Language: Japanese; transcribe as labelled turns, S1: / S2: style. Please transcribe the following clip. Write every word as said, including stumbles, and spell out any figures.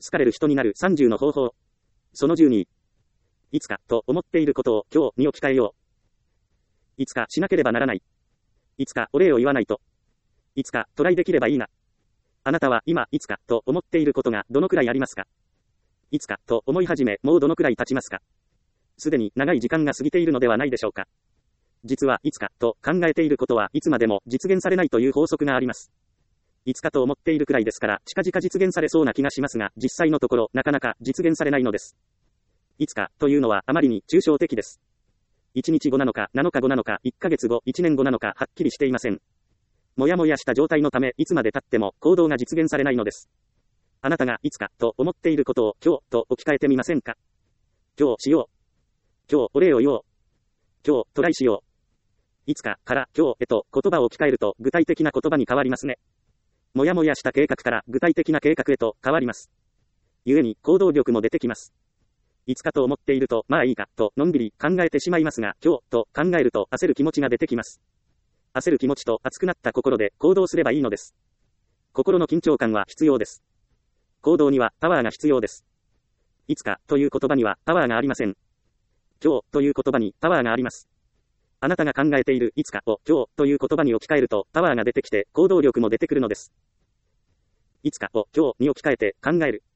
S1: 好かれる人になるさんじゅうの方法。そのじゅうに。いつかと思っていることを今日に置き換えよう。いつかしなければならない。いつかお礼を言わないと。いつかトライできればいいな。あなたは今いつかと思っていることがどのくらいありますか？いつかと思い始めもうどのくらい経ちますか？すでに長い時間が過ぎているのではないでしょうか。実はいつかと考えていることはいつまでも実現されないという法則があります。いつかと思っているくらいですから近々実現されそうな気がしますが、実際のところなかなか実現されないのです。いつかというのはあまりに抽象的です。いちにちごなのかなのかごなのかいっかげつご、いちねんごなのかはっきりしていません。もやもやした状態のためいつまで経っても行動が実現されないのです。あなたがいつかと思っていることを今日と置き換えてみませんか？今日しよう。今日お礼を言おう。今日トライしよう。いつかから今日へと言葉を置き換えると具体的な言葉に変わりますね。もやもやした計画から具体的な計画へと変わります。故に行動力も出てきます。いつかと思っているとまあいいかとのんびり考えてしまいますが、今日と考えると焦る気持ちが出てきます。焦る気持ちと熱くなった心で行動すればいいのです。心の緊張感は必要です。行動にはパワーが必要です。いつかという言葉にはパワーがありません。今日という言葉にパワーがあります。あなたが考えているいつかを今日という言葉に置き換えるとパワーが出てきて行動力も出てくるのです。いつかを今日に置き換えて考える。